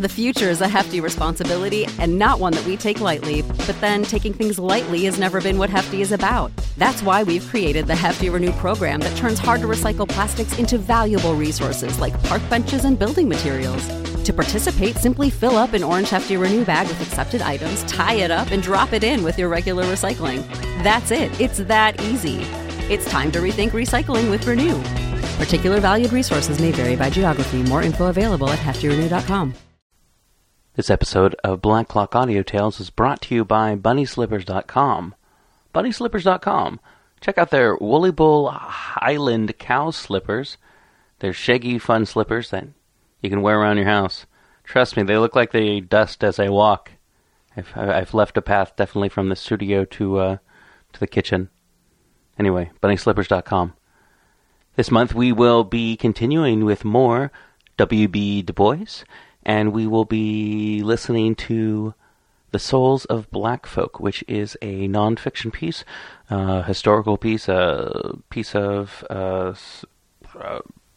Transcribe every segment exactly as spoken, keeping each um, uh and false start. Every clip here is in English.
The future is a hefty responsibility and not one that we take lightly, but then taking things lightly has never been what Hefty is about. That's why we've created the Hefty Renew program that turns hard-to-recycle plastics into valuable resources like park benches and building materials. To participate, simply fill up an orange Hefty Renew bag with accepted items, tie it up, and drop it in with your regular recycling. That's it. It's that easy. It's time to rethink recycling with Renew. Particular valued resources may vary by geography. More info available at hefty renew dot com. This episode of Black Clock Audio Tales is brought to you by bunny slippers dot com. bunny slippers dot com. Check out their Woolly Bull Highland cow slippers. They're shaggy, fun slippers that you can wear around your house. Trust me, they look like they dust as I walk. I've, I've left a path definitely from the studio to uh, to the kitchen. Anyway, bunny slippers dot com. This month we will be continuing with more W B Du Bois, and we will be listening to The Souls of Black Folk, which is a non-fiction piece, a uh, historical piece, a piece of uh, uh,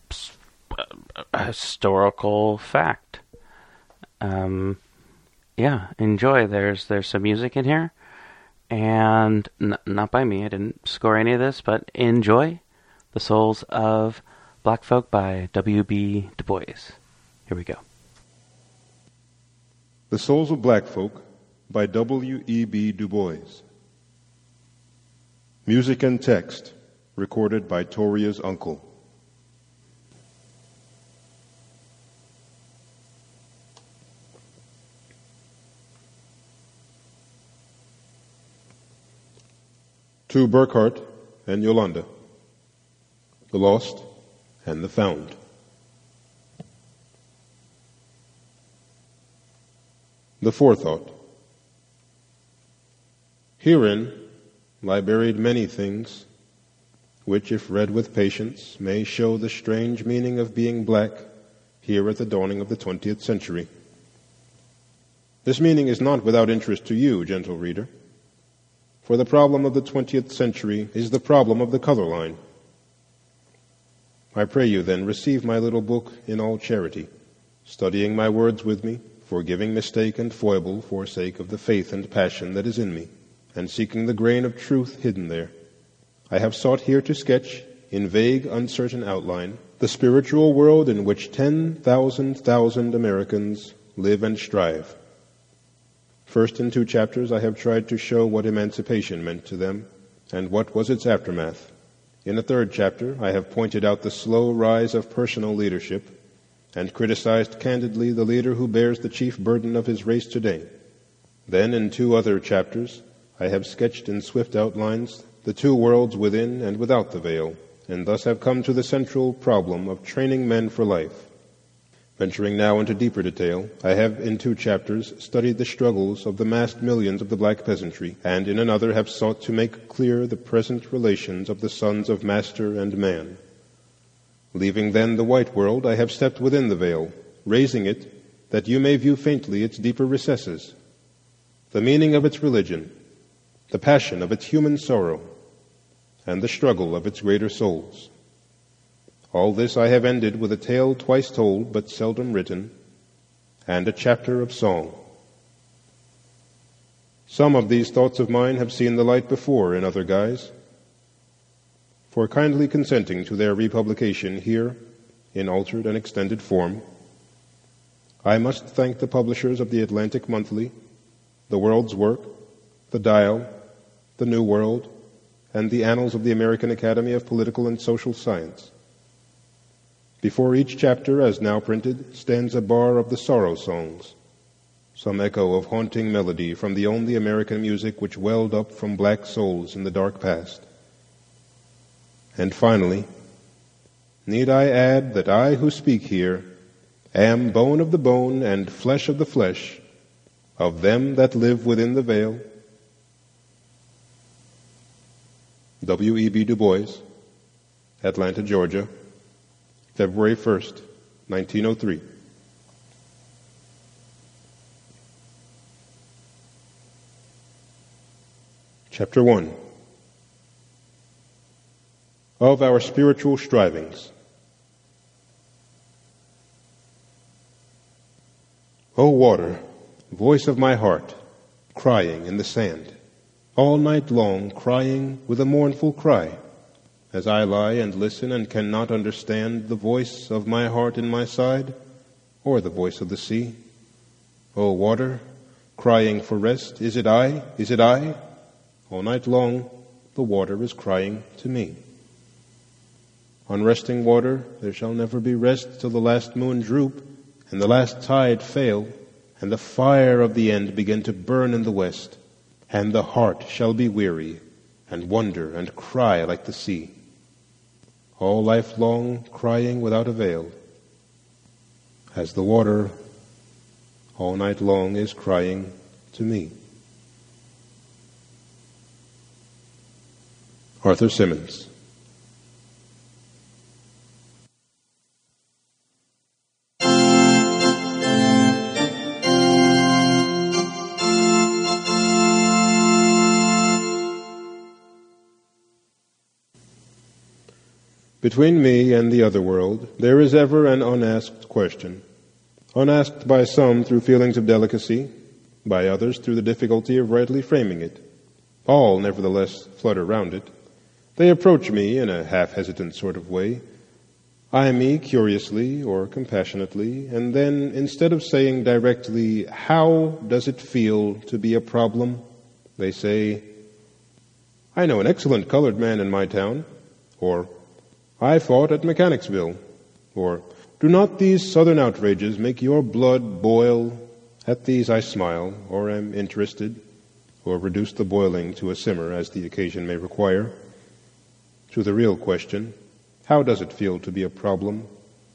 a historical fact. Um, yeah, enjoy. There's there's some music in here, and n- not by me. I didn't score any of this, but enjoy The Souls of Black Folk by W B Du Bois. Here we go. The Souls of Black Folk by W E B Du Bois. Music and text recorded by Toria's uncle. To Burkhart and Yolanda, the lost and the found. The forethought. Herein lie buried many things, which, if read with patience, may show the strange meaning of being black here at the dawning of the twentieth century. This meaning is not without interest to you, gentle reader, for the problem of the twentieth century is the problem of the color line. I pray you, then, receive my little book in all charity, studying my words with me, forgiving mistake and foible for sake of the faith and passion that is in me, and seeking the grain of truth hidden there. I have sought here to sketch, in vague, uncertain outline, the spiritual world in which ten thousand thousand Americans live and strive. First, in two chapters, I have tried to show what emancipation meant to them, and what was its aftermath. In a third chapter, I have pointed out the slow rise of personal leadership, and criticized candidly the leader who bears the chief burden of his race today. Then, in two other chapters, I have sketched in swift outlines the two worlds within and without the veil, and thus have come to the central problem of training men for life. Venturing now into deeper detail, I have in two chapters studied the struggles of the massed millions of the black peasantry, and in another have sought to make clear the present relations of the sons of master and man. Leaving then the white world, I have stepped within the veil, raising it that you may view faintly its deeper recesses, the meaning of its religion, the passion of its human sorrow, and the struggle of its greater souls. All this I have ended with a tale twice told but seldom written, and a chapter of song. Some of these thoughts of mine have seen the light before in other guise. For kindly consenting to their republication here in altered and extended form, I must thank the publishers of the Atlantic Monthly, the World's Work, the Dial, the New World, and the Annals of the American Academy of Political and Social Science. Before each chapter, as now printed, stands a bar of the sorrow songs, some echo of haunting melody from the only American music which welled up from black souls in the dark past. And finally, need I add that I who speak here am bone of the bone and flesh of the flesh of them that live within the veil? W E B Du Bois, Atlanta, Georgia, February first, nineteen oh three. Chapter one. Of our spiritual strivings. O water, voice of my heart, crying in the sand, all night long crying with a mournful cry, as I lie and listen and cannot understand the voice of my heart in my side, or the voice of the sea. O water, crying for rest, is it I? Is it I? All night long the water is crying to me. On resting water there shall never be rest till the last moon droop, and the last tide fail, and the fire of the end begin to burn in the west, and the heart shall be weary, and wonder and cry like the sea. All life long crying without avail, as the water all night long is crying to me. Arthur Simmons. Between me and the other world, there is ever an unasked question, unasked by some through feelings of delicacy, by others through the difficulty of rightly framing it. All, nevertheless, flutter round it. They approach me in a half-hesitant sort of way, eye me curiously or compassionately, and then, instead of saying directly, "How does it feel to be a problem?" they say, "I know an excellent colored man in my town," or "I fought at Mechanicsville," or "Do not these southern outrages make your blood boil?" At these I smile, or am interested, or reduce the boiling to a simmer as the occasion may require. To the real question, how does it feel to be a problem?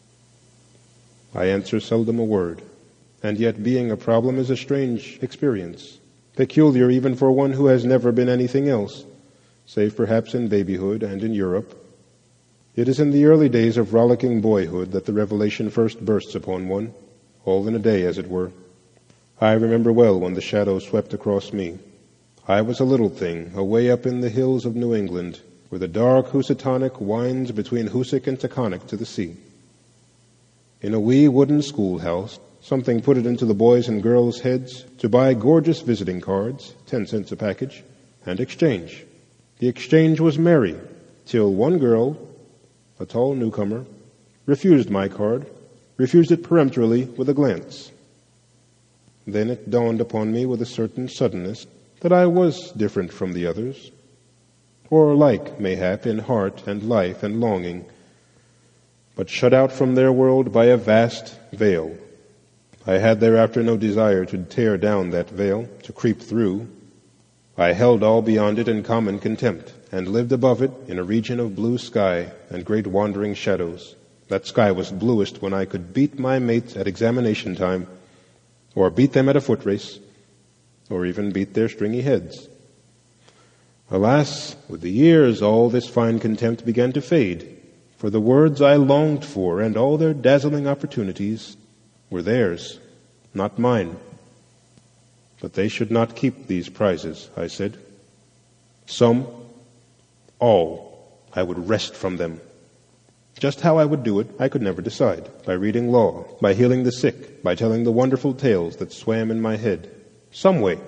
I answer seldom a word, and yet being a problem is a strange experience, peculiar even for one who has never been anything else, save perhaps in babyhood and in Europe. It is in the early days of rollicking boyhood that the revelation first bursts upon one, all in a day, as it were. I remember well when the shadow swept across me. I was a little thing, away up in the hills of New England, where the dark Housatonic winds between Hoosick and Taconic to the sea. In a wee wooden schoolhouse, something put it into the boys' and girls' heads to buy gorgeous visiting cards, ten cents a package, and exchange. The exchange was merry, till one girl, a tall newcomer, refused my card, refused it peremptorily with a glance. Then it dawned upon me with a certain suddenness that I was different from the others, or like, mayhap, in heart and life and longing, but shut out from their world by a vast veil. I had thereafter no desire to tear down that veil, to creep through. I held all beyond it in common contempt, and lived above it in a region of blue sky and great wandering shadows. That sky was bluest when I could beat my mates at examination time, or beat them at a foot race, or even beat their stringy heads. Alas, with the years all this fine contempt began to fade, for the words I longed for and all their dazzling opportunities were theirs, not mine. But they should not keep these prizes, I said. Some, all, I would wrest from them. Just how I would do it, I could never decide. By reading law, by healing the sick, by telling the wonderful tales that swam in my head. Some way.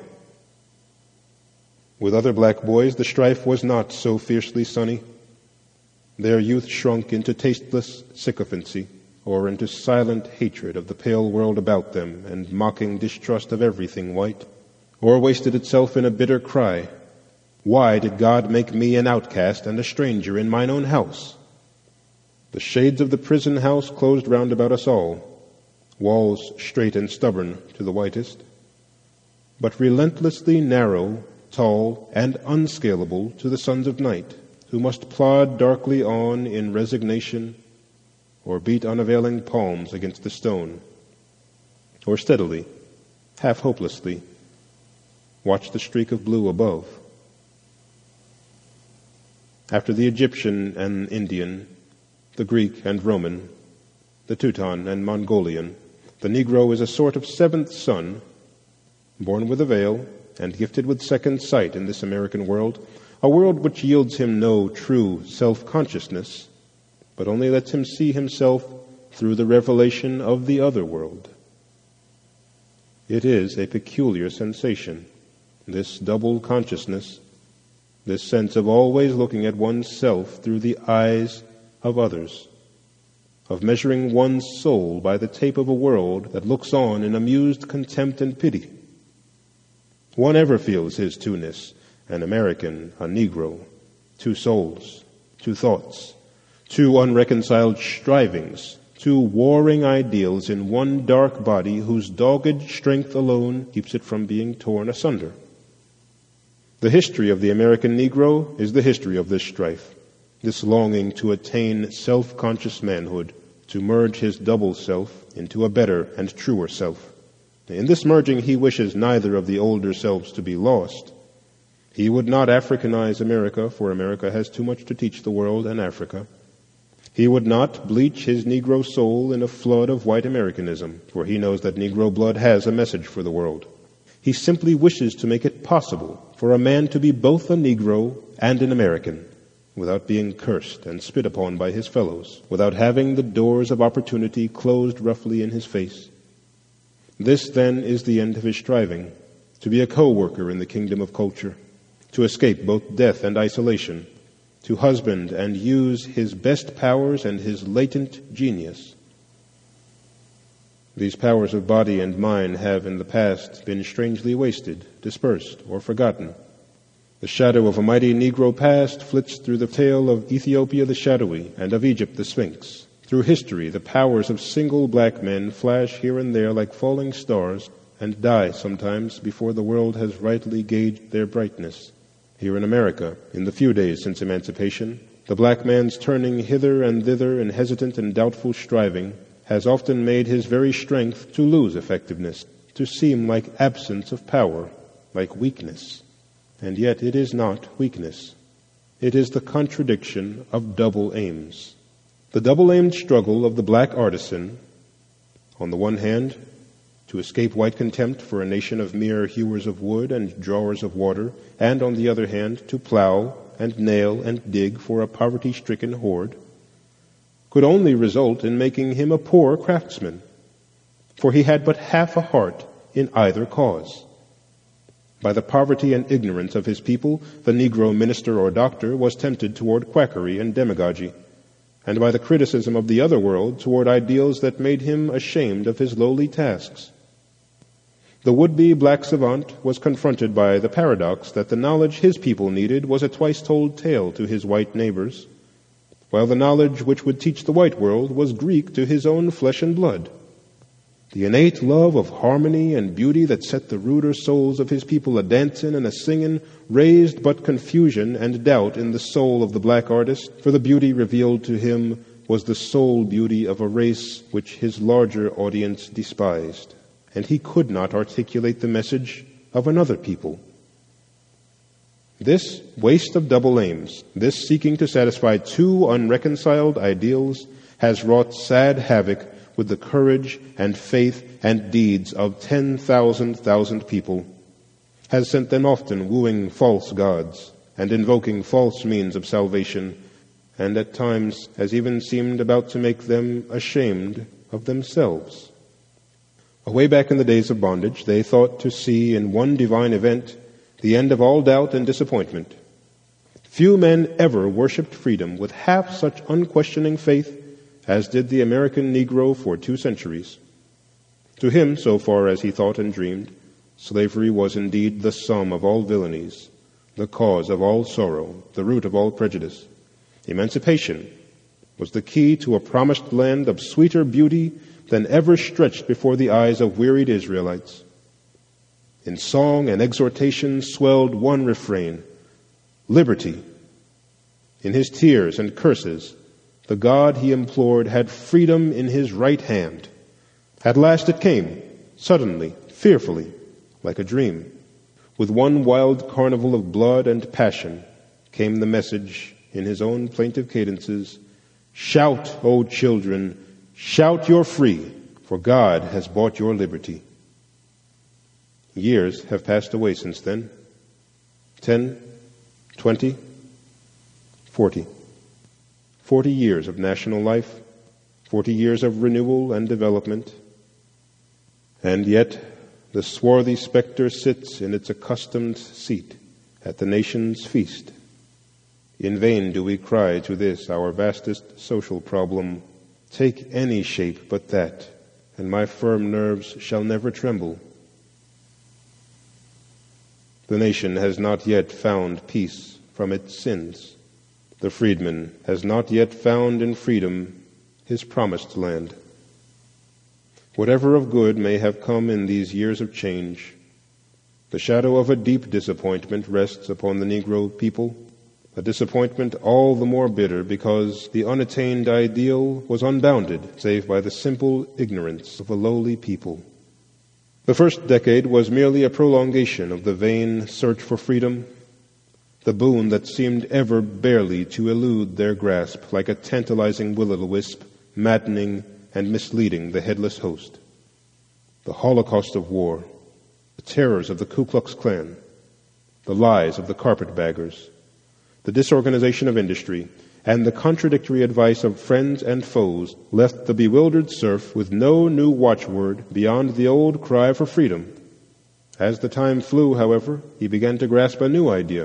With other black boys, the strife was not so fiercely sunny. Their youth shrunk into tasteless sycophancy, or into silent hatred of the pale world about them and mocking distrust of everything white, or wasted itself in a bitter cry, "Why did God make me an outcast and a stranger in mine own house?" The shades of the prison house closed round about us all, walls straight and stubborn to the whitest, but relentlessly narrow, tall, and unscalable to the sons of night, who must plod darkly on in resignation, or beat unavailing palms against the stone, or steadily, half hopelessly, watch the streak of blue above. After the Egyptian and Indian, the Greek and Roman, the Teuton and Mongolian, the Negro is a sort of seventh son, born with a veil and gifted with second sight in this American world, a world which yields him no true self-consciousness, but only lets him see himself through the revelation of the other world. It is a peculiar sensation, this double consciousness, this sense of always looking at oneself through the eyes of others, of measuring one's soul by the tape of a world that looks on in amused contempt and pity. One ever feels his two-ness, an American, a Negro, two souls, two thoughts, two unreconciled strivings, two warring ideals in one dark body whose dogged strength alone keeps it from being torn asunder. The history of the American Negro is the history of this strife, this longing to attain self-conscious manhood, to merge his double self into a better and truer self. In this merging, he wishes neither of the older selves to be lost. He would not Africanize America, for America has too much to teach the world and Africa. He would not bleach his Negro soul in a flood of white Americanism, for he knows that Negro blood has a message for the world. He simply wishes to make it possible for a man to be both a Negro and an American, without being cursed and spit upon by his fellows, without having the doors of opportunity closed roughly in his face. This, then, is the end of his striving, to be a co-worker in the kingdom of culture, to escape both death and isolation, to husband and use his best powers and his latent genius. These powers of body and mind have in the past been strangely wasted, dispersed, or forgotten. The shadow of a mighty Negro past flits through the tale of Ethiopia the shadowy and of Egypt the Sphinx. Through history, the powers of single black men flash here and there like falling stars and die sometimes before the world has rightly gauged their brightness. Here in America, in the few days since emancipation, the black man's turning hither and thither in hesitant and doubtful striving has often made his very strength to lose effectiveness, to seem like absence of power, like weakness. And yet it is not weakness. It is the contradiction of double aims. The double-aimed struggle of the black artisan, on the one hand, to escape white contempt for a nation of mere hewers of wood and drawers of water, and on the other hand, to plow and nail and dig for a poverty-stricken horde, could only result in making him a poor craftsman, for he had but half a heart in either cause. By the poverty and ignorance of his people, the Negro minister or doctor was tempted toward quackery and demagogy, and by the criticism of the other world toward ideals that made him ashamed of his lowly tasks. The would-be black savant was confronted by the paradox that the knowledge his people needed was a twice-told tale to his white neighbors, while the knowledge which would teach the white world was Greek to his own flesh and blood. The innate love of harmony and beauty that set the ruder souls of his people a-dancing and a-singing raised but confusion and doubt in the soul of the black artist, for the beauty revealed to him was the soul beauty of a race which his larger audience despised, and he could not articulate the message of another people. This waste of double aims, this seeking to satisfy two unreconciled ideals, has wrought sad havoc with the courage and faith and deeds of ten thousand thousand people, has sent them often wooing false gods and invoking false means of salvation, and at times has even seemed about to make them ashamed of themselves. Away back in the days of bondage, they thought to see in one divine event the end of all doubt and disappointment. Few men ever worshipped freedom with half such unquestioning faith as did the American Negro for two centuries. To him, so far as he thought and dreamed, slavery was indeed the sum of all villainies, the cause of all sorrow, the root of all prejudice. Emancipation was the key to a promised land of sweeter beauty than ever stretched before the eyes of wearied Israelites. In song and exhortation swelled one refrain, liberty. In his tears and curses, the God he implored had freedom in his right hand. At last it came, suddenly, fearfully, like a dream. With one wild carnival of blood and passion came the message in his own plaintive cadences, shout, O children, shout you're free, for God has bought your liberty. Years have passed away since then. Ten, twenty, forty. Forty years of national life, forty years of renewal and development. And yet the swarthy spectre sits in its accustomed seat at the nation's feast. In vain do we cry to this, our vastest social problem, take any shape but that, and my firm nerves shall never tremble. The nation has not yet found peace from its sins. The freedman has not yet found in freedom his promised land. Whatever of good may have come in these years of change, the shadow of a deep disappointment rests upon the Negro people, a disappointment all the more bitter because the unattained ideal was unbounded save by the simple ignorance of a lowly people. The first decade was merely a prolongation of the vain search for freedom, the boon that seemed ever barely to elude their grasp like a tantalizing will-o'-the-wisp, maddening and misleading the headless host. The holocaust of war, the terrors of the Ku Klux Klan, the lies of the carpetbaggers, the disorganization of industry, and the contradictory advice of friends and foes left the bewildered serf with no new watchword beyond the old cry for freedom. As the time flew, however, he began to grasp a new idea.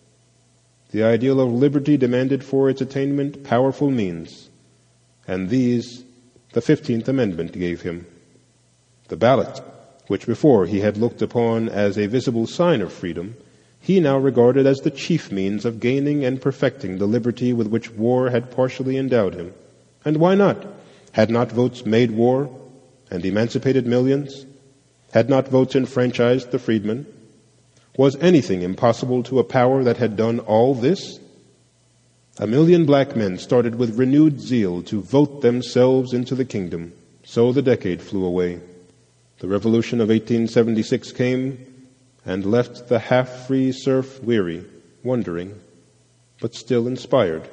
The ideal of liberty demanded for its attainment powerful means, and these the Fifteenth Amendment gave him. The ballot, which before he had looked upon as a visible sign of freedom, he now regarded as the chief means of gaining and perfecting the liberty with which war had partially endowed him. And why not? Had not votes made war and emancipated millions? Had not votes enfranchised the freedmen? Was anything impossible to a power that had done all this? A million black men started with renewed zeal to vote themselves into the kingdom. So the decade flew away. The revolution of eighteen seventy-six came and left the half-free serf weary, wondering, but still inspired.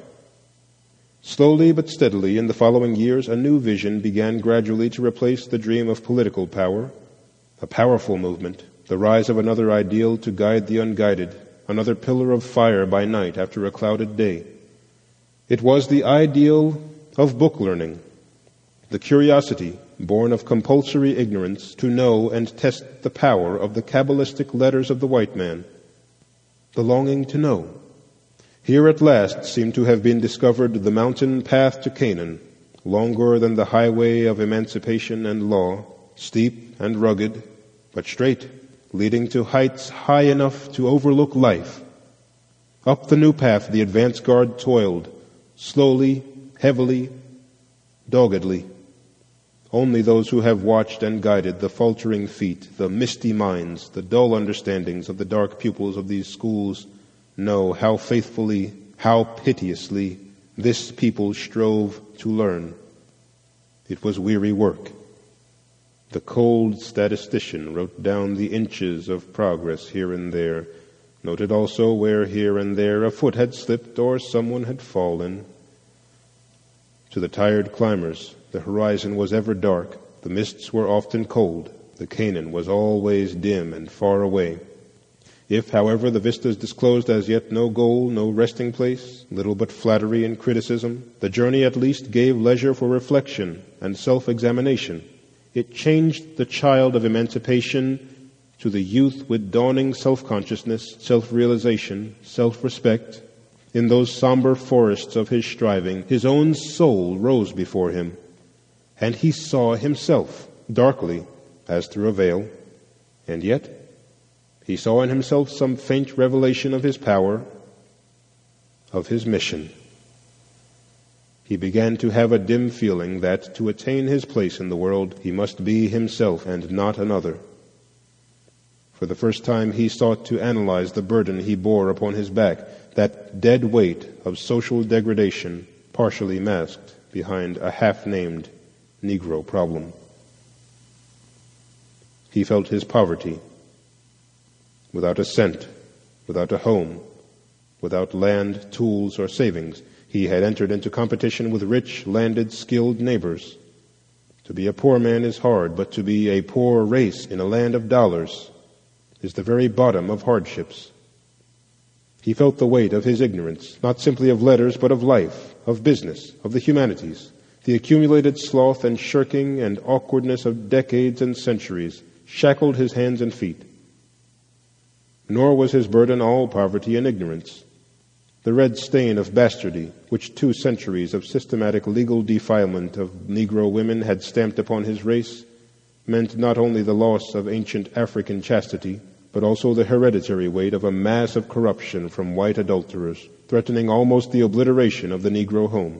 Slowly but steadily in the following years, a new vision began gradually to replace the dream of political power, a powerful movement, the rise of another ideal to guide the unguided, another pillar of fire by night after a clouded day. It was the ideal of book learning, the curiosity born of compulsory ignorance to know and test the power of the Kabbalistic letters of the white man, the longing to know. Here at last seemed to have been discovered the mountain path to Canaan, longer than the highway of emancipation and law, steep and rugged, but straight, leading to heights high enough to overlook life. Up the new path the advance guard toiled, slowly, heavily, doggedly. Only those who have watched and guided the faltering feet, the misty minds, the dull understandings of the dark pupils of these schools know how faithfully, how piteously this people strove to learn. It was weary work. The cold statistician wrote down the inches of progress here and there, noted also where here and there a foot had slipped or someone had fallen. To the tired climbers, the horizon was ever dark, the mists were often cold, the Canaan was always dim and far away. If, however, the vistas disclosed as yet no goal, no resting place, little but flattery and criticism, the journey at least gave leisure for reflection and self-examination. It changed the child of emancipation to the youth with dawning self-consciousness, self-realization, self-respect. In those somber forests of his striving, his own soul rose before him, and he saw himself darkly as through a veil. And yet he saw in himself some faint revelation of his power, of his mission. He began to have a dim feeling that to attain his place in the world, he must be himself and not another. For the first time he sought to analyze the burden he bore upon his back, that dead weight of social degradation partially masked behind a half-named Negro problem. He felt his poverty. Without a cent, without a home, without land, tools, or savings, he had entered into competition with rich, landed, skilled neighbors. To be a poor man is hard, but to be a poor race in a land of dollars is the very bottom of hardships. He felt the weight of his ignorance, not simply of letters, but of life, of business, of the humanities, the accumulated sloth and shirking and awkwardness of decades and centuries. shackled his hands and feet. Nor was his burden all poverty and ignorance. The red stain of bastardy, which two centuries of systematic legal defilement of Negro women had stamped upon his race, meant not only the loss of ancient African chastity, but also the hereditary weight of a mass of corruption from white adulterers, threatening almost the obliteration of the Negro home.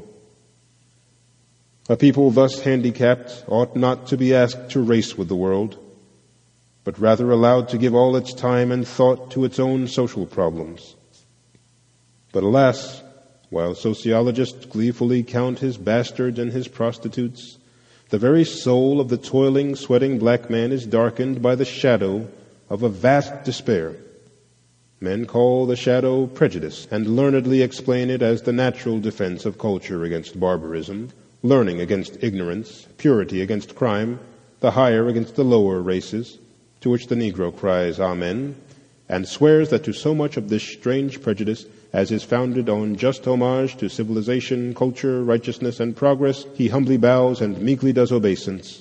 A people thus handicapped ought not to be asked to race with the world, but rather allowed to give all its time and thought to its own social problems. But alas, while sociologists gleefully count his bastards and his prostitutes, the very soul of the toiling, sweating black man is darkened by the shadow of a vast despair. Men call the shadow prejudice, and learnedly explain it as the natural defense of culture against barbarism, learning against ignorance, purity against crime, the higher against the lower races, to which the Negro cries Amen, and swears that to so much of this strange prejudice as is founded on just homage to civilization, culture, righteousness, and progress, he humbly bows and meekly does obeisance.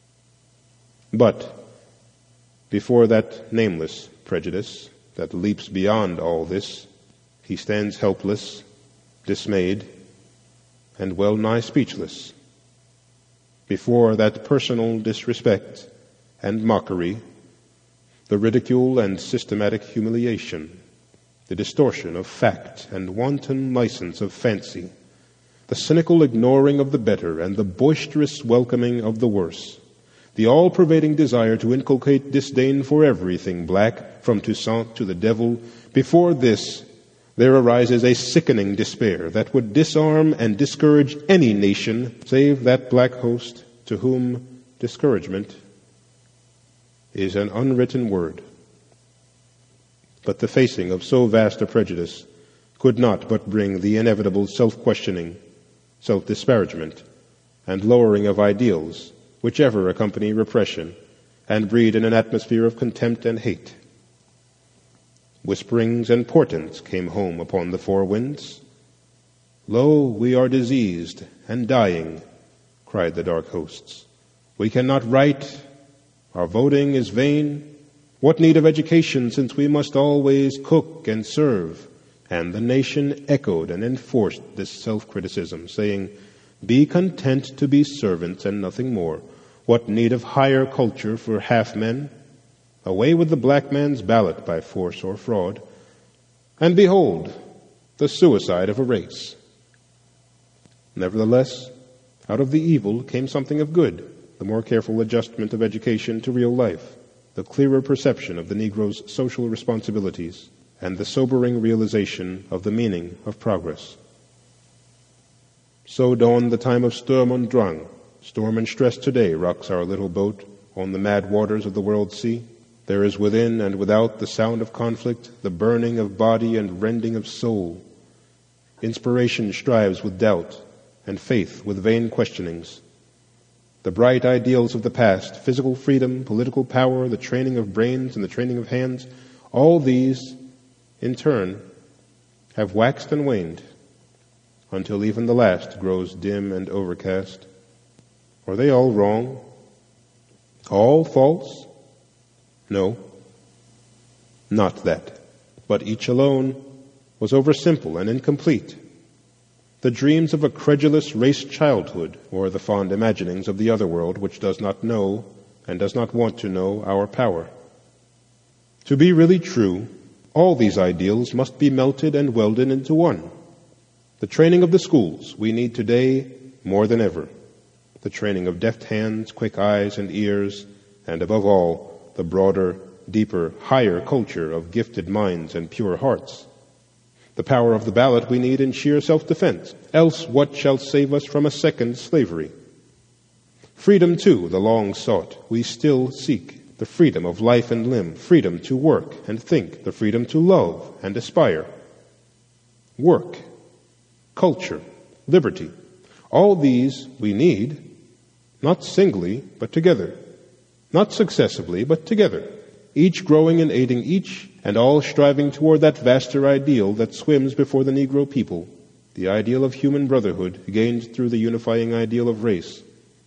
But before that nameless prejudice that leaps beyond all this, he stands helpless, dismayed, and well nigh speechless. Before that personal disrespect and mockery, the ridicule and systematic humiliation, the distortion of fact and wanton license of fancy, the cynical ignoring of the better and the boisterous welcoming of the worse, the all-pervading desire to inculcate disdain for everything black, from Toussaint to the devil, before this there arises a sickening despair that would disarm and discourage any nation save that black host to whom discouragement is an unwritten word. But the facing of so vast a prejudice could not but bring the inevitable self-questioning, self-disparagement, and lowering of ideals which ever accompany repression and breed in an atmosphere of contempt and hate. Whisperings and portents came home upon the four winds. Lo, we are diseased and dying, cried the dark hosts. We cannot write. Our voting is vain. What need of education, since we must always cook and serve? And the nation echoed and enforced this self-criticism, saying, Be content to be servants and nothing more. What need of higher culture for half men? Away with the black man's ballot by force or fraud. And behold, the suicide of a race. Nevertheless, out of the evil came something of good, the more careful adjustment of education to real life, the clearer perception of the Negro's social responsibilities, and the sobering realization of the meaning of progress. So dawned the time of Sturm und Drang. Storm and stress today rocks our little boat on the mad waters of the world sea. There is within and without the sound of conflict, the burning of body and rending of soul. Inspiration strives with doubt, and faith with vain questionings. The bright ideals of the past, physical freedom, political power, the training of brains and the training of hands, all these, in turn, have waxed and waned until even the last grows dim and overcast. Are they all wrong? All false? No, not that. But each alone was oversimple and incomplete. The dreams of a credulous race childhood, or the fond imaginings of the other world which does not know and does not want to know our power. To be really true, all these ideals must be melted and welded into one. The training of the schools we need today more than ever. The training of deft hands, quick eyes and ears, and above all, the broader, deeper, higher culture of gifted minds and pure hearts. The power of the ballot we need in sheer self-defense. Else what shall save us from a second slavery? Freedom, too, the long sought, we still seek. The freedom of life and limb, freedom to work and think, the freedom to love and aspire. Work, culture, liberty, all these we need, not singly, but together. Not successively, but together. Each growing and aiding each, and all striving toward that vaster ideal that swims before the Negro people, the ideal of human brotherhood gained through the unifying ideal of race.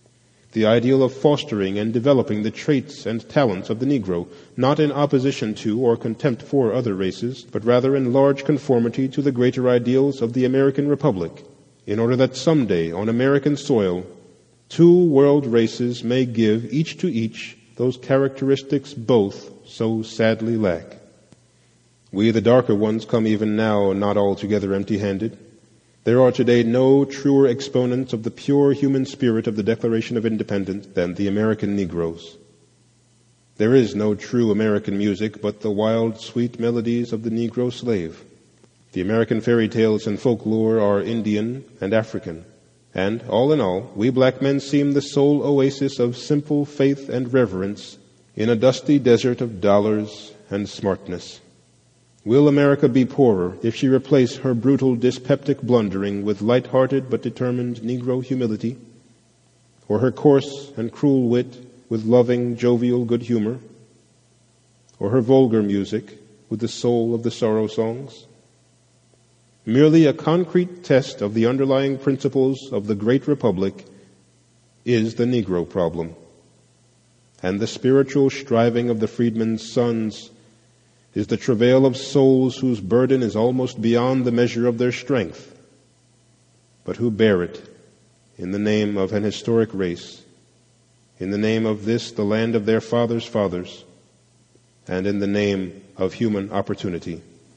the ideal of fostering and developing the traits and talents of the Negro, not in opposition to or contempt for other races, but rather in large conformity to the greater ideals of the American Republic, in order that someday on American soil, two world races may give each to each those characteristics both so sadly lack. We, the darker ones, come even now not altogether empty-handed. There are today no truer exponents of the pure human spirit of the Declaration of Independence than the American Negroes. There is no true American music but the wild, sweet melodies of the Negro slave. The American fairy tales and folklore are Indian and African. And, all in all, we black men seem the sole oasis of simple faith and reverence in a dusty desert of dollars and smartness. Will America be poorer if she replace her brutal dyspeptic blundering with light-hearted but determined Negro humility, or her coarse and cruel wit with loving, jovial good humor, or her vulgar music with the soul of the sorrow songs? Merely a concrete test of the underlying principles of the great republic is the Negro problem, and the spiritual striving of the freedmen's sons is the travail of souls whose burden is almost beyond the measure of their strength, but who bear it in the name of an historic race, in the name of this, the land of their fathers' fathers, and in the name of human opportunity.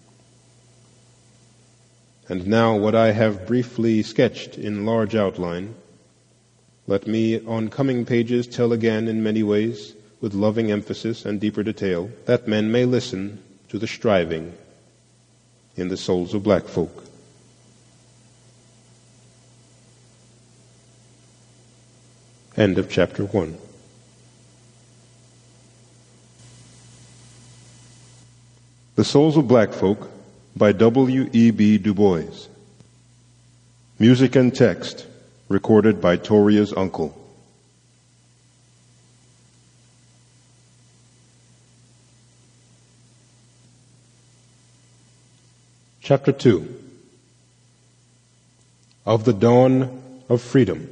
And now what I have briefly sketched in large outline, let me on coming pages tell again in many ways, with loving emphasis and deeper detail, that men may listen to the striving in the souls of black folk. End of chapter one. The Souls of Black Folk by W E B Du Bois. Music and text recorded by Toria's uncle. Chapter two. Of the Dawn of Freedom.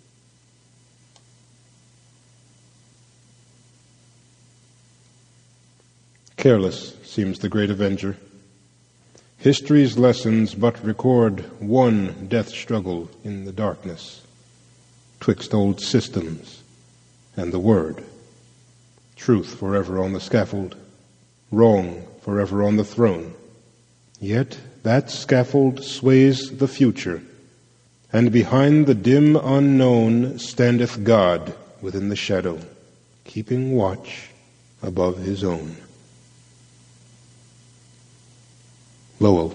Careless seems the great avenger. History's lessons but record one death struggle in the darkness, twixt old systems and the word. Truth forever on the scaffold, wrong forever on the throne. Yet that scaffold sways the future, and behind the dim unknown standeth God within the shadow, keeping watch above his own. Lowell.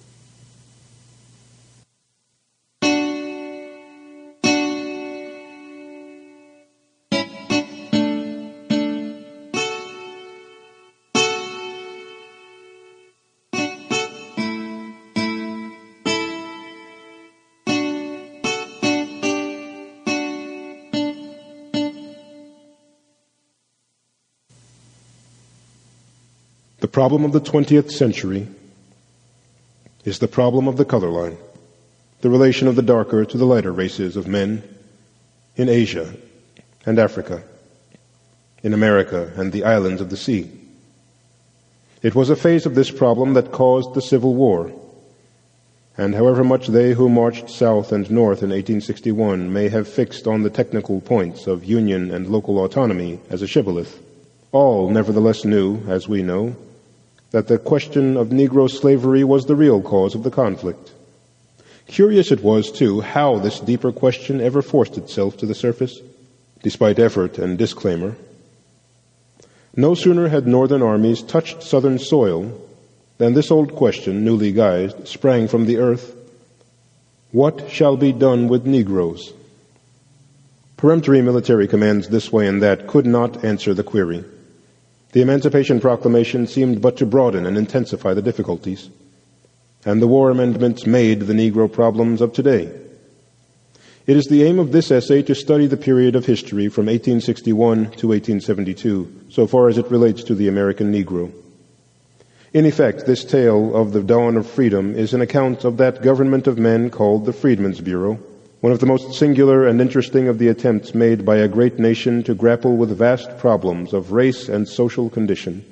The problem of the twentieth century is the problem of the color line, the relation of the darker to the lighter races of men in Asia and Africa, in America and the islands of the sea. It was a phase of this problem that caused the Civil War, and however much they who marched south and north in eighteen sixty-one may have fixed on the technical points of union and local autonomy as a shibboleth, all nevertheless knew, as we know, that the question of Negro slavery was the real cause of the conflict. Curious it was, too, how this deeper question ever forced itself to the surface, despite effort and disclaimer. No sooner had northern armies touched southern soil than this old question, newly guised, sprang from the earth: what shall be done with Negroes? Peremptory military commands this way and that could not answer the query. The Emancipation Proclamation seemed but to broaden and intensify the difficulties, and the war amendments made the Negro problems of today. It is the aim of this essay to study the period of history from eighteen sixty-one to eighteen seventy-two, so far as it relates to the American Negro. In effect, this tale of the dawn of freedom is an account of that government of men called the Freedmen's Bureau, one of the most singular and interesting of the attempts made by a great nation to grapple with vast problems of race and social condition.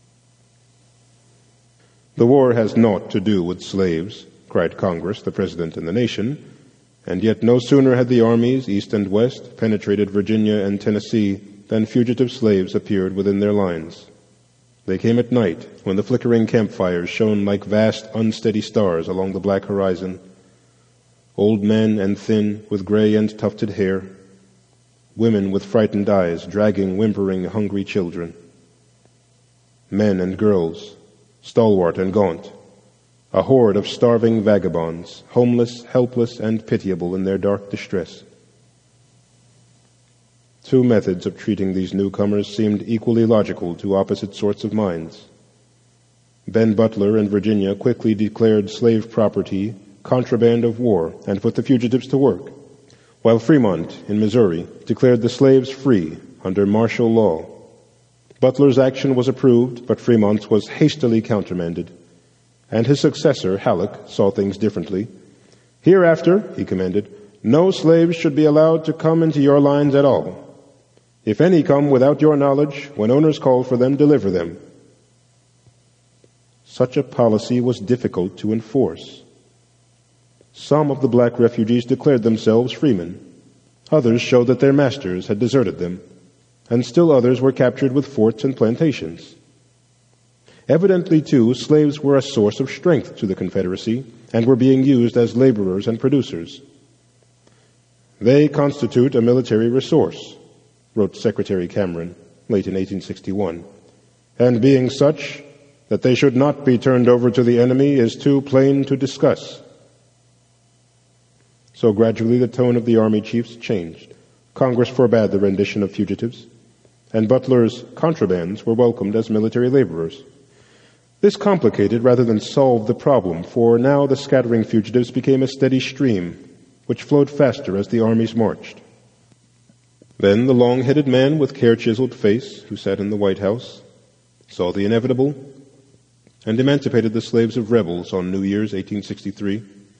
"The war has naught to do with slaves," cried Congress, the President, and the nation, and yet no sooner had the armies, East and West, penetrated Virginia and Tennessee than fugitive slaves appeared within their lines. They came at night, when the flickering campfires shone like vast, unsteady stars along the black horizon. Old men and thin, with gray and tufted hair. Women with frightened eyes, dragging whimpering, hungry children. Men and girls, stalwart and gaunt. A horde of starving vagabonds, homeless, helpless, and pitiable in their dark distress. Two methods of treating these newcomers seemed equally logical to opposite sorts of minds. Ben Butler in Virginia quickly declared slave property contraband of war and put the fugitives to work, while Fremont in Missouri declared the slaves free under martial law. Butler's action was approved, but Fremont's was hastily countermanded, and his successor, Halleck, saw things differently. "Hereafter," he commanded, "no slaves should be allowed to come into your lines at all. If any come without your knowledge, when owners call for them, deliver them." Such a policy was difficult to enforce. Some of the black refugees declared themselves freemen. Others showed that their masters had deserted them, and still others were captured with forts and plantations. Evidently, too, slaves were a source of strength to the Confederacy and were being used as laborers and producers. "They constitute a military resource," wrote Secretary Cameron late in eighteen sixty-one, "and being such that they should not be turned over to the enemy is too plain to discuss." So gradually the tone of the Army chiefs changed. Congress forbade the rendition of fugitives, and Butler's contrabands were welcomed as military laborers. This complicated rather than solved the problem, for now the scattering fugitives became a steady stream, which flowed faster as the armies marched. Then the long-headed man with care-chiseled face, who sat in the White House, saw the inevitable and emancipated the slaves of rebels on New Year's eighteen sixty-three.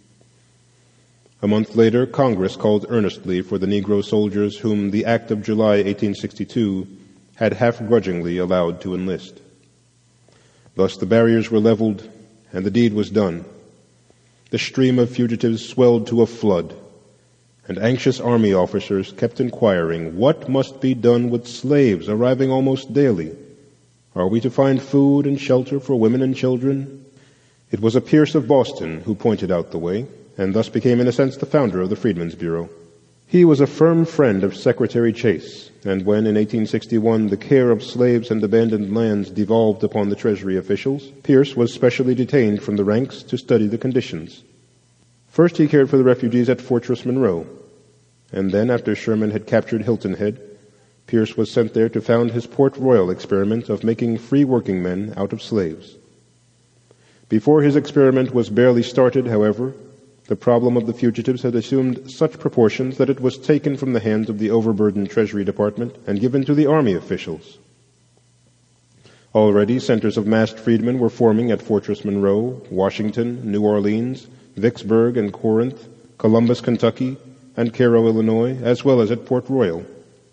A month later, Congress called earnestly for the Negro soldiers whom the Act of July eighteen sixty-two had half-grudgingly allowed to enlist. Thus the barriers were leveled, and the deed was done. The stream of fugitives swelled to a flood, and anxious army officers kept inquiring, what must be done with slaves arriving almost daily? Are we to find food and shelter for women and children? It was a Pierce of Boston who pointed out the way, and thus became in a sense the founder of the Freedmen's Bureau. He was a firm friend of Secretary Chase, and when in eighteen sixty-one the care of slaves and abandoned lands devolved upon the Treasury officials, Pierce was specially detained from the ranks to study the conditions. First he cared for the refugees at Fortress Monroe, and then after Sherman had captured Hilton Head, Pierce was sent there to found his Port Royal experiment of making free working men out of slaves. Before his experiment was barely started, however, the problem of the fugitives had assumed such proportions that it was taken from the hands of the overburdened Treasury Department and given to the Army officials. Already centers of massed freedmen were forming at Fortress Monroe, Washington, New Orleans, Vicksburg and Corinth, Columbus, Kentucky, and Cairo, Illinois, as well as at Port Royal.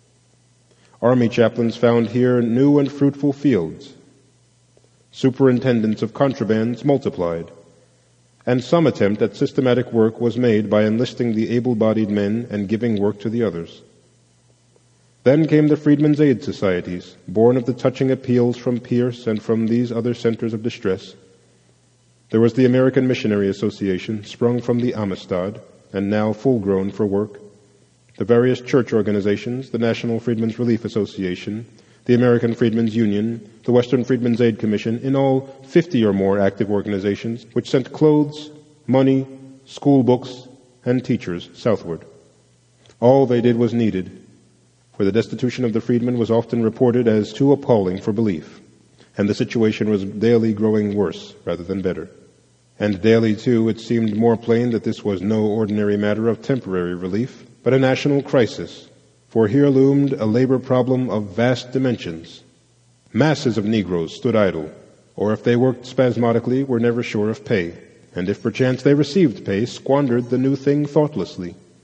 Army chaplains found here new and fruitful fields. Superintendents of contrabands multiplied, and some attempt at systematic work was made by enlisting the able-bodied men and giving work to the others. Then came the Freedmen's Aid Societies, born of the touching appeals from Pierce and from these other centers of distress. There was the American Missionary Association, sprung from the Amistad, and now full-grown for work. The various church organizations, the National Freedmen's Relief Association, the American Freedmen's Union, the Western Freedmen's Aid Commission, in all fifty or more active organizations, which sent clothes, money, school books, and teachers southward. All they did was needed, for the destitution of the freedmen was often reported as too appalling for belief, and the situation was daily growing worse rather than better. And daily, too, it seemed more plain that this was no ordinary matter of temporary relief, but a national crisis, for here loomed a labor problem of vast dimensions. Masses of Negroes stood idle, or if they worked spasmodically, were never sure of pay, and if perchance they received pay, squandered the new thing thoughtlessly.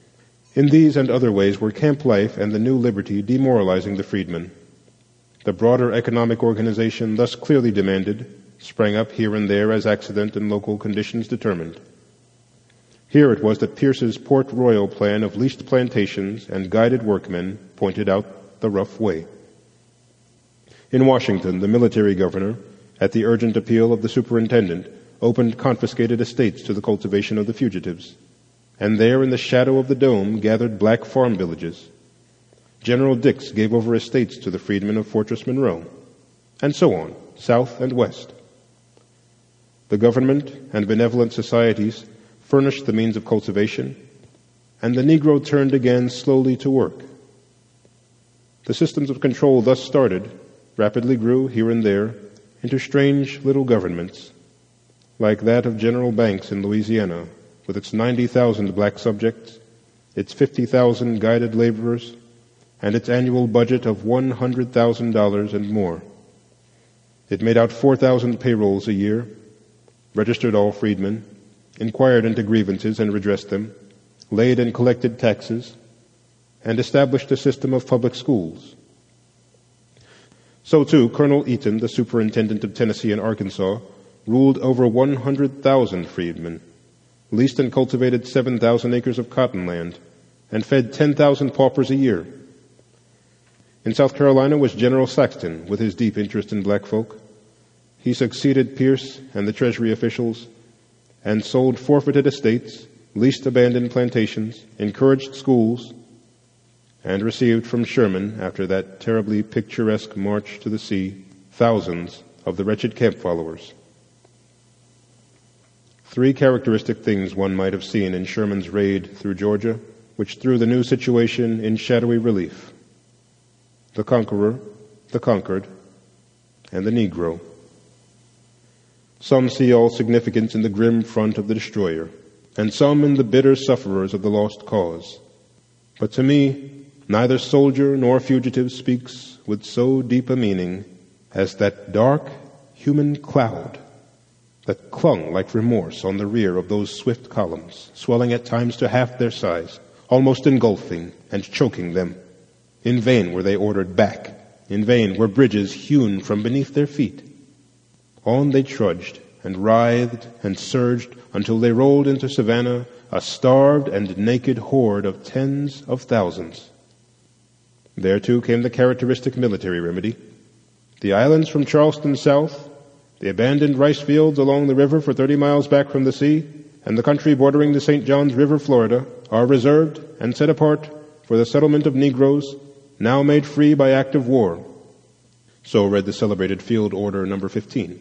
In these and other ways were camp life and the new liberty demoralizing the freedmen. The broader economic organization thus clearly demanded sprang up here and there as accident and local conditions determined. Here it was that Pierce's Port Royal plan of leased plantations and guided workmen pointed out the rough way. In Washington, the military governor, at the urgent appeal of the superintendent, opened confiscated estates to the cultivation of the fugitives, and there in the shadow of the dome gathered black farm villages. General Dix gave over estates to the freedmen of Fortress Monroe, and so on, south and west. The government and benevolent societies furnished the means of cultivation, and the Negro turned again slowly to work. The systems of control thus started rapidly grew here and there into strange little governments, like that of General Banks in Louisiana, with its ninety thousand black subjects, its fifty thousand guided laborers, and its annual budget of one hundred thousand dollars and more. It made out four thousand payrolls a year, registered all freedmen, inquired into grievances and redressed them, laid and collected taxes, and established a system of public schools. So too, Colonel Eaton, the superintendent of Tennessee and Arkansas, ruled over one hundred thousand freedmen, leased and cultivated seven thousand acres of cotton land, and fed ten thousand paupers a year. In South Carolina was General Saxton, with his deep interest in black folk. He succeeded Pierce and the Treasury officials and sold forfeited estates, leased abandoned plantations, encouraged schools, and received from Sherman, after that terribly picturesque march to the sea, thousands of the wretched camp followers. Three characteristic things one might have seen in Sherman's raid through Georgia, which threw the new situation in shadowy relief: the conqueror, the conquered, and the Negro. Some see all significance in the grim front of the destroyer, and some in the bitter sufferers of the lost cause. But to me, neither soldier nor fugitive speaks with so deep a meaning as that dark human cloud that clung like remorse on the rear of those swift columns, swelling at times to half their size, almost engulfing and choking them. In vain were they ordered back. In vain were bridges hewn from beneath their feet. On they trudged and writhed and surged until they rolled into Savannah, a starved and naked horde of tens of thousands. There, too, came the characteristic military remedy. The islands from Charleston south, the abandoned rice fields along the river for thirty miles back from the sea, and the country bordering the Saint Johns River, Florida, are reserved and set apart for the settlement of Negroes now made free by act of war. So read the celebrated Field Order number fifteen.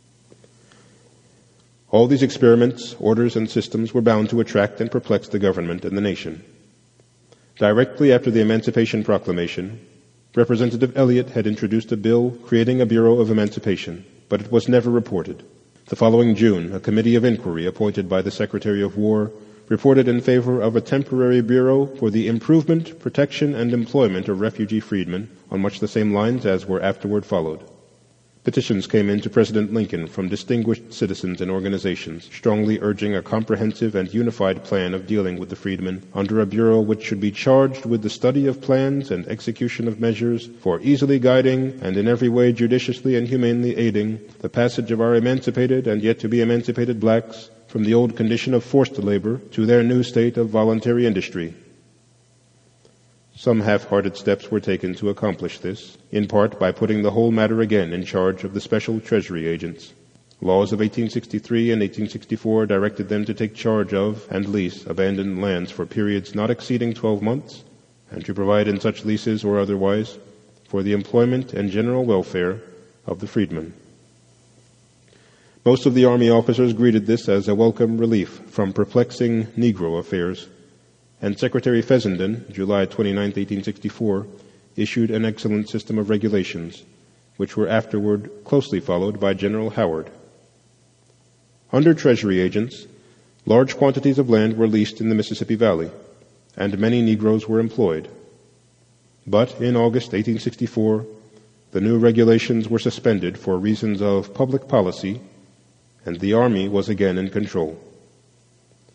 All these experiments, orders, and systems were bound to attract and perplex the government and the nation. Directly after the Emancipation Proclamation, Representative Eliot had introduced a bill creating a Bureau of Emancipation, but it was never reported. The following June, a committee of inquiry appointed by the Secretary of War reported in favor of a temporary bureau for the improvement, protection, and employment of refugee freedmen on much the same lines as were afterward followed. Petitions came in to President Lincoln from distinguished citizens and organizations, strongly urging a comprehensive and unified plan of dealing with the freedmen under a bureau which should be charged with the study of plans and execution of measures for easily guiding and in every way judiciously and humanely aiding the passage of our emancipated and yet to be emancipated blacks from the old condition of forced labor to their new state of voluntary industry. Some half-hearted steps were taken to accomplish this, in part by putting the whole matter again in charge of the special Treasury agents. Laws of eighteen sixty-three and eighteen sixty-four directed them to take charge of and lease abandoned lands for periods not exceeding twelve months, and to provide in such leases or otherwise for the employment and general welfare of the freedmen. Most of the Army officers greeted this as a welcome relief from perplexing Negro affairs, and Secretary Fessenden, July twenty-ninth, eighteen sixty-four, issued an excellent system of regulations, which were afterward closely followed by General Howard. Under Treasury agents, large quantities of land were leased in the Mississippi Valley, and many Negroes were employed. But in August eighteen sixty-four, the new regulations were suspended for reasons of public policy, and the Army was again in control.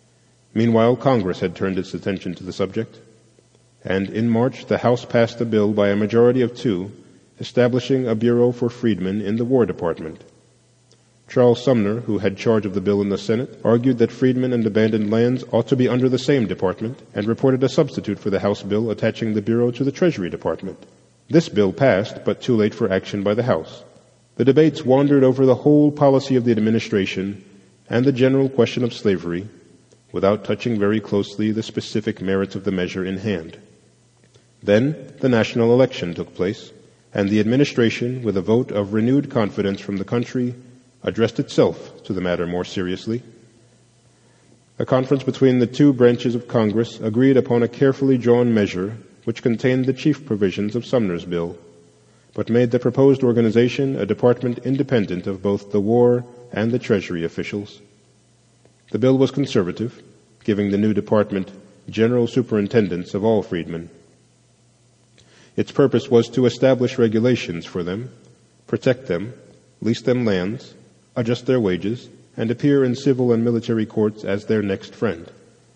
Meanwhile, Congress had turned its attention to the subject, and in March the House passed a bill by a majority of two establishing a Bureau for Freedmen in the War Department. Charles Sumner, who had charge of the bill in the Senate, argued that freedmen and abandoned lands ought to be under the same department, and reported a substitute for the House bill attaching the Bureau to the Treasury Department. This bill passed, but too late for action by the House. The debates wandered over the whole policy of the administration and the general question of slavery, without touching very closely the specific merits of the measure in hand. Then the national election took place, and the administration, with a vote of renewed confidence from the country, addressed itself to the matter more seriously. A conference between the two branches of Congress agreed upon a carefully drawn measure which contained the chief provisions of Sumner's bill, but made the proposed organization a department independent of both the War and the Treasury officials. The bill was conservative, giving the new department general superintendence of all freedmen. Its purpose was to establish regulations for them, protect them, lease them lands, adjust their wages, and appear in civil and military courts as their next friend.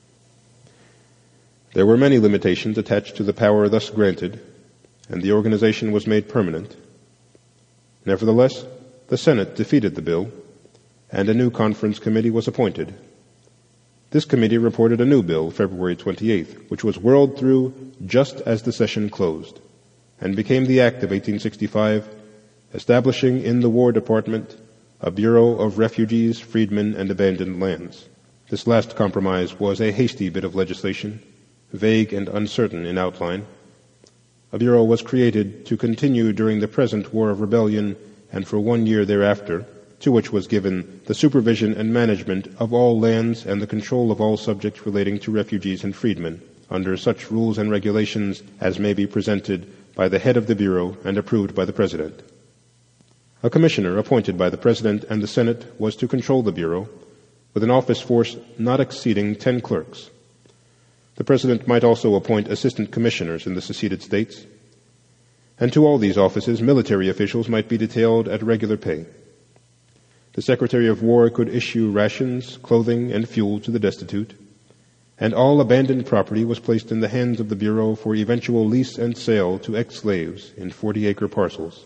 There were many limitations attached to the power thus granted, and the organization was made permanent. Nevertheless, the Senate defeated the bill, and a new conference committee was appointed. This committee reported a new bill February twenty-eighth, which was whirled through just as the session closed, and became the Act of eighteen sixty-five, establishing in the War Department a Bureau of Refugees, Freedmen, and Abandoned Lands. This last compromise was a hasty bit of legislation, vague and uncertain in outline. A bureau was created to continue during the present War of Rebellion and for one year thereafter, to which was given the supervision and management of all lands and the control of all subjects relating to refugees and freedmen, under such rules and regulations as may be presented by the head of the Bureau and approved by the President. A commissioner appointed by the President and the Senate was to control the Bureau, with an office force not exceeding ten clerks. The President might also appoint assistant commissioners in the seceded states, and to all these offices military officials might be detailed at regular pay. The Secretary of War could issue rations, clothing, and fuel to the destitute, and all abandoned property was placed in the hands of the Bureau for eventual lease and sale to ex-slaves in forty-acre parcels.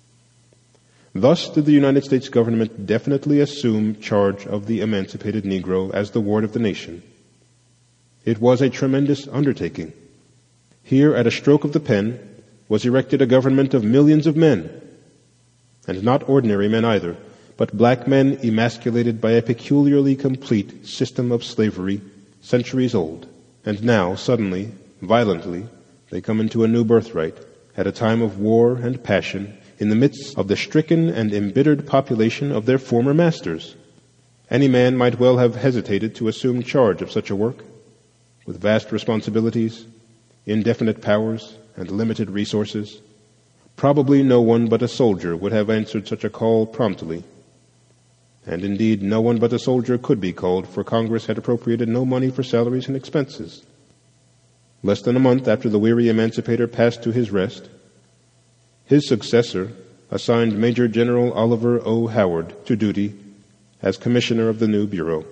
Thus did the United States government definitely assume charge of the emancipated Negro as the ward of the nation. It was a tremendous undertaking. Here, at a stroke of the pen, was erected a government of millions of men, and not ordinary men either, but black men emasculated by a peculiarly complete system of slavery centuries old. And now, suddenly, violently, they come into a new birthright, at a time of war and passion, in the midst of the stricken and embittered population of their former masters. Any man might well have hesitated to assume charge of such a work, with vast responsibilities, indefinite powers, and limited resources. Probably no one but a soldier would have answered such a call promptly. And indeed, no one but a soldier could be called, for Congress had appropriated no money for salaries and expenses. Less than a month after the weary emancipator passed to his rest, his successor assigned Major General Oliver O. Howard to duty as commissioner of the new Bureau.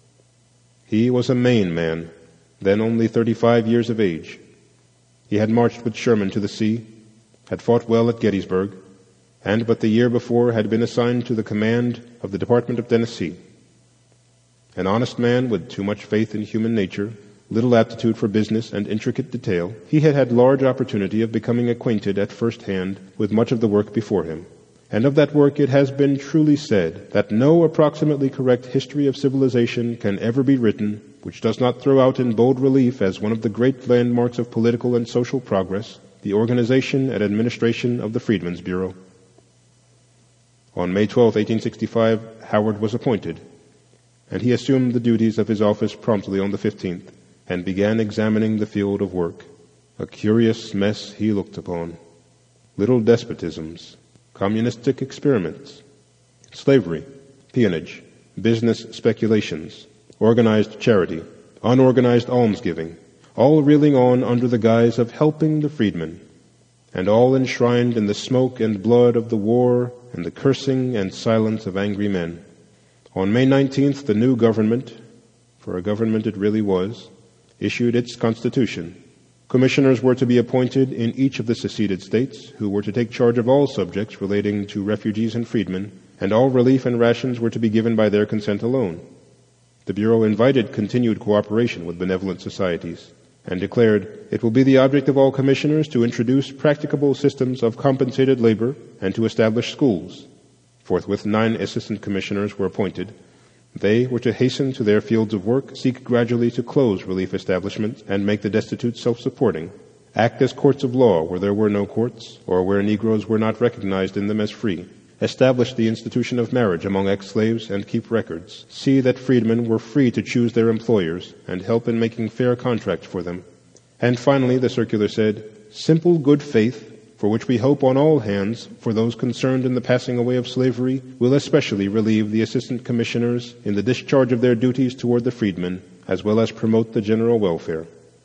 He was a Maine man, then only thirty-five years of age. He had marched with Sherman to the sea, had fought well at Gettysburg, and but the year before had been assigned to the command of the Department of Tennessee. An honest man with too much faith in human nature, little aptitude for business and intricate detail, he had had large opportunity of becoming acquainted at first hand with much of the work before him. And of that work it has been truly said that no approximately correct history of civilization can ever be written which does not throw out in bold relief as one of the great landmarks of political and social progress the organization and administration of the Freedmen's Bureau. On May twelfth, eighteen sixty-five, Howard was appointed, and he assumed the duties of his office promptly on the fifteenth, and began examining the field of work. A curious mess he looked upon. Little despotisms, communistic experiments, slavery, peonage, business speculations, organized charity, unorganized almsgiving, all reeling on under the guise of helping the freedmen, and all enshrined in the smoke and blood of the war and the cursing and silence of angry men. On May nineteenth, the new government, for a government it really was, issued its constitution. Commissioners were to be appointed in each of the seceded states, who were to take charge of all subjects relating to refugees and freedmen, and all relief and rations were to be given by their consent alone. The Bureau invited continued cooperation with benevolent societies, and declared, "It will be the object of all commissioners to introduce practicable systems of compensated labor and to establish schools." Forthwith nine assistant commissioners were appointed. They were to hasten to their fields of work, seek gradually to close relief establishments and make the destitute self-supporting, act as courts of law where there were no courts or where Negroes were not recognized in them as free, establish the institution of marriage among ex-slaves and keep records, see that freedmen were free to choose their employers and help in making fair contracts for them. And finally, the circular said, "Simple good faith, for which we hope on all hands for those concerned in the passing away of slavery, will especially relieve the assistant commissioners in the discharge of their duties toward the freedmen, as well as promote the general welfare."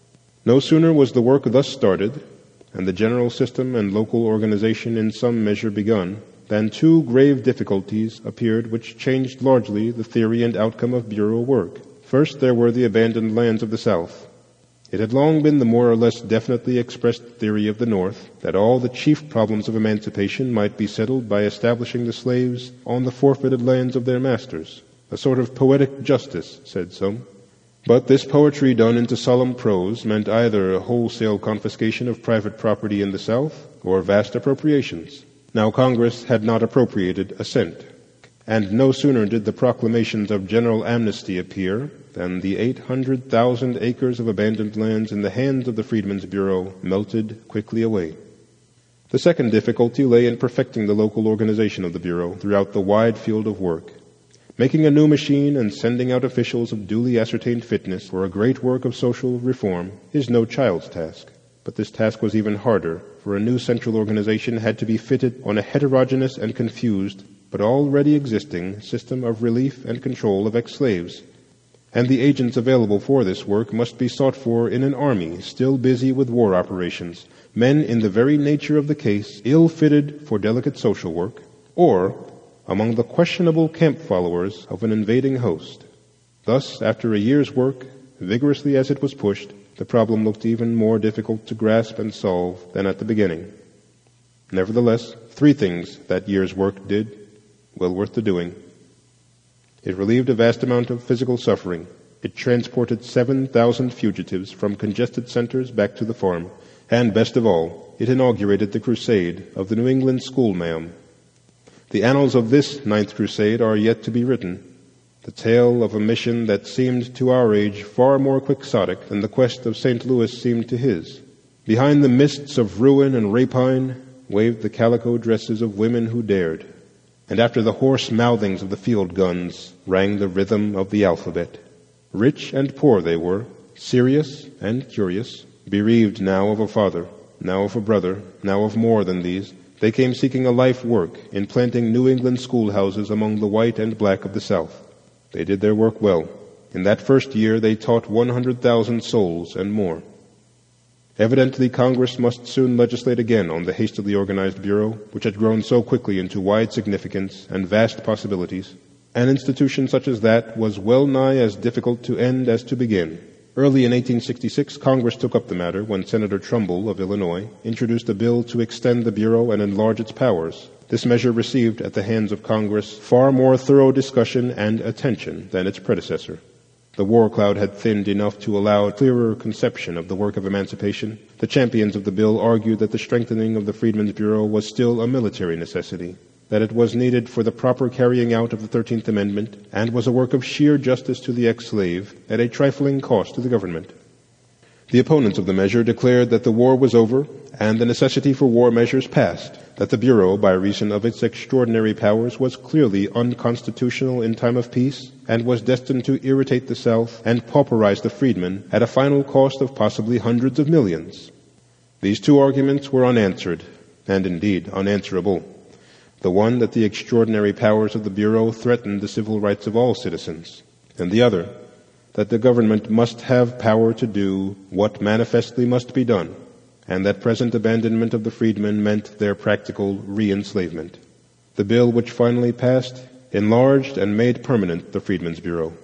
No sooner was the work thus started, and the general system and local organization in some measure begun, than two grave difficulties appeared which changed largely the theory and outcome of Bureau work. First, there were the abandoned lands of the South. It had long been the more or less definitely expressed theory of the North that all the chief problems of emancipation might be settled by establishing the slaves on the forfeited lands of their masters. A sort of poetic justice, said some. But this poetry done into solemn prose meant either a wholesale confiscation of private property in the South or vast appropriations. Now Congress had not appropriated a cent, and no sooner did the proclamations of general amnesty appear than the eight hundred thousand acres of abandoned lands in the hands of the Freedmen's Bureau melted quickly away. The second difficulty lay in perfecting the local organization of the Bureau throughout the wide field of work. Making a new machine and sending out officials of duly ascertained fitness for a great work of social reform is no child's task. But this task was even harder, for a new central organization had to be fitted on a heterogeneous and confused, but already existing, system of relief and control of ex-slaves. And the agents available for this work must be sought for in an army still busy with war operations, men in the very nature of the case ill-fitted for delicate social work, or among the questionable camp followers of an invading host. Thus, after a year's work, vigorously as it was pushed, the problem looked even more difficult to grasp and solve than at the beginning. Nevertheless, three things that year's work did, well worth the doing. It relieved a vast amount of physical suffering. It transported seven thousand fugitives from congested centers back to the farm. And best of all, it inaugurated the crusade of the New England schoolma'am. The annals of this ninth crusade are yet to be written, the tale of a mission that seemed to our age far more quixotic than the quest of Saint Louis seemed to his. Behind the mists of ruin and rapine waved the calico dresses of women who dared, and after the hoarse mouthings of the field guns rang the rhythm of the alphabet. Rich and poor they were, serious and curious, bereaved now of a father, now of a brother, now of more than these. They came seeking a life work in planting New England schoolhouses among the white and black of the South. They did their work well. In that first year they taught one hundred thousand souls and more. Evidently, Congress must soon legislate again on the hastily organized Bureau, which had grown so quickly into wide significance and vast possibilities. An institution such as that was well nigh as difficult to end as to begin. Early in eighteen sixty-six, Congress took up the matter when Senator Trumbull of Illinois introduced a bill to extend the Bureau and enlarge its powers. This measure received at the hands of Congress far more thorough discussion and attention than its predecessor. The war cloud had thinned enough to allow a clearer conception of the work of emancipation. The champions of the bill argued that the strengthening of the Freedmen's Bureau was still a military necessity, that it was needed for the proper carrying out of the thirteenth Amendment, and was a work of sheer justice to the ex-slave at a trifling cost to the government. The opponents of the measure declared that the war was over and the necessity for war measures past, that the Bureau, by reason of its extraordinary powers, was clearly unconstitutional in time of peace and was destined to irritate the South and pauperize the freedmen at a final cost of possibly hundreds of millions. These two arguments were unanswered, and indeed unanswerable. The one, that the extraordinary powers of the Bureau threatened the civil rights of all citizens, and the other, that the government must have power to do what manifestly must be done, and that present abandonment of the freedmen meant their practical re-enslavement. The bill which finally passed enlarged and made permanent the Freedmen's Bureau.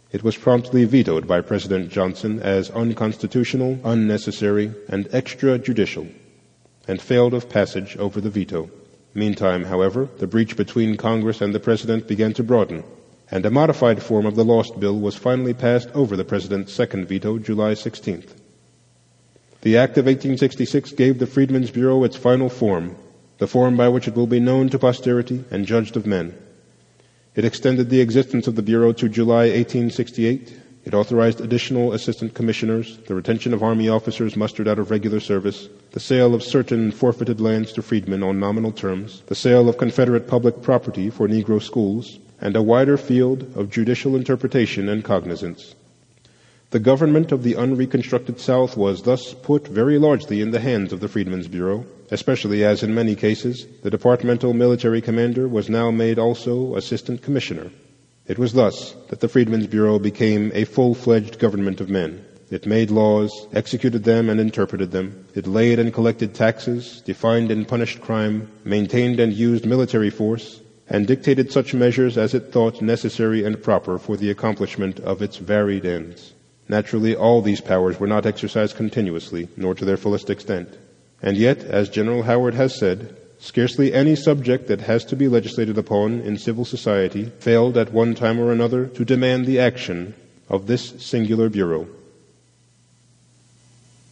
It was promptly vetoed by President Johnson as unconstitutional, unnecessary, and extrajudicial, and failed of passage over the veto. Meantime, however, the breach between Congress and the President began to broaden, and a modified form of the lost bill was finally passed over the President's second veto July sixteenth. The Act of eighteen sixty-six gave the Freedmen's Bureau its final form, the form by which it will be known to posterity and judged of men. It extended the existence of the Bureau to July eighteen sixty-eight. It authorized additional assistant commissioners, the retention of Army officers mustered out of regular service, the sale of certain forfeited lands to freedmen on nominal terms, the sale of Confederate public property for Negro schools, and a wider field of judicial interpretation and cognizance. The government of the unreconstructed South was thus put very largely in the hands of the Freedmen's Bureau, especially as in many cases the departmental military commander was now made also assistant commissioner. It was thus that the Freedmen's Bureau became a full-fledged government of men. It made laws, executed them and interpreted them. It laid and collected taxes, defined and punished crime, maintained and used military force, and dictated such measures as it thought necessary and proper for the accomplishment of its varied ends. Naturally, all these powers were not exercised continuously, nor to their fullest extent. And yet, as General Howard has said, scarcely any subject that has to be legislated upon in civil society failed at one time or another to demand the action of this singular bureau.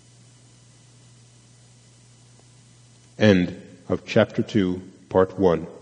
End of Chapter two, Part one.